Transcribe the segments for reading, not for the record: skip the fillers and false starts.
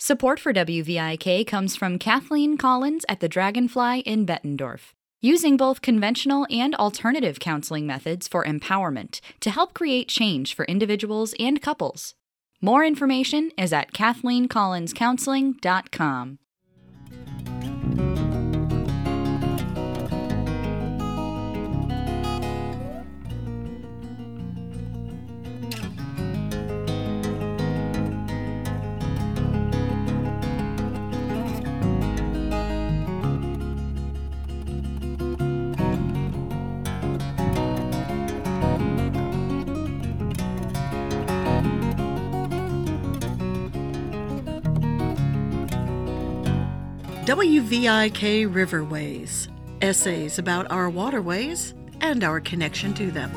Support for WVIK comes from Kathleen Collins at the Dragonfly in Bettendorf, using both conventional and alternative counseling methods for empowerment to help create change for individuals and couples. More information is at KathleenCollinsCounseling.com. WVIK Riverways, essays about our waterways and our connection to them.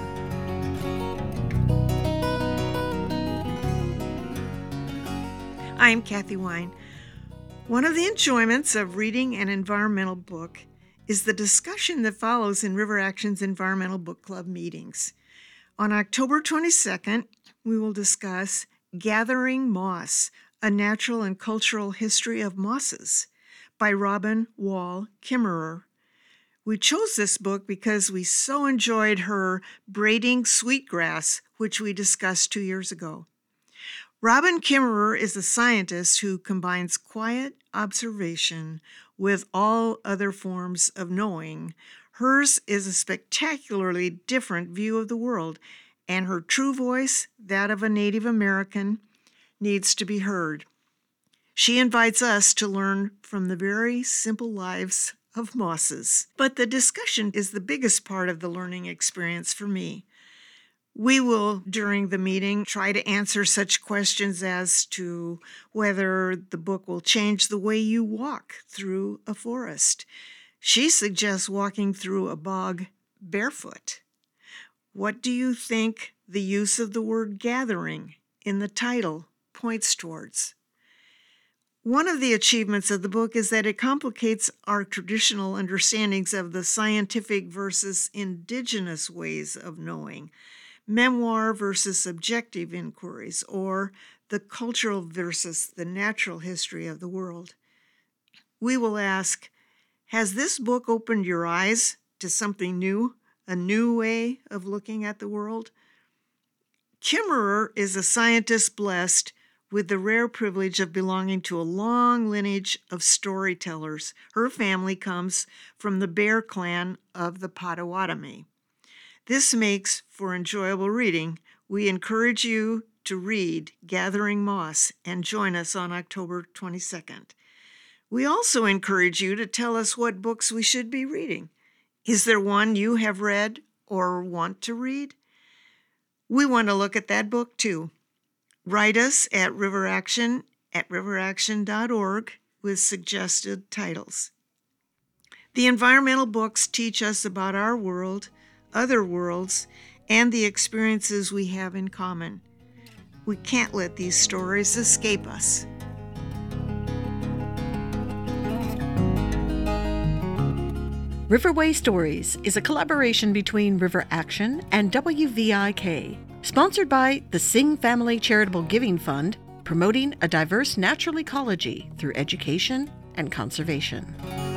I'm Kathy Wine. One of the enjoyments of reading an environmental book is the discussion that follows in River Action's Environmental Book Club meetings. On October 22nd, we will discuss Gathering Moss, A Natural and Cultural History of Mosses, by Robin Wall Kimmerer. We chose this book because we so enjoyed her Braiding Sweetgrass, which we discussed 2 years ago. Robin Kimmerer is a scientist who combines quiet observation with all other forms of knowing. Hers is a spectacularly different view of the world, and her true voice, that of a Native American, needs to be heard. She invites us to learn from the very simple lives of mosses. But the discussion is the biggest part of the learning experience for me. We will, during the meeting, try to answer such questions as to whether the book will change the way you walk through a forest. She suggests walking through a bog barefoot. What do you think the use of the word gathering in the title points towards? One of the achievements of the book is that it complicates our traditional understandings of the scientific versus indigenous ways of knowing, memoir versus subjective inquiries, or the cultural versus the natural history of the world. We will ask, has this book opened your eyes to something new, a new way of looking at the world? Kimmerer is a scientist blessed with the rare privilege of belonging to a long lineage of storytellers. Her family comes from the Bear Clan of the Potawatomi. This makes for enjoyable reading. We encourage you to read Gathering Moss and join us on October 22nd. We also encourage you to tell us what books we should be reading. Is there one you have read or want to read? We want to look at that book too. Write us at riveraction@riveraction.org with suggested titles. The environmental books teach us about our world, other worlds, and the experiences we have in common. We can't let these stories escape us. Riverway Stories is a collaboration between River Action and WVIK, sponsored by the Singh Family Charitable Giving Fund, promoting a diverse natural ecology through education and conservation.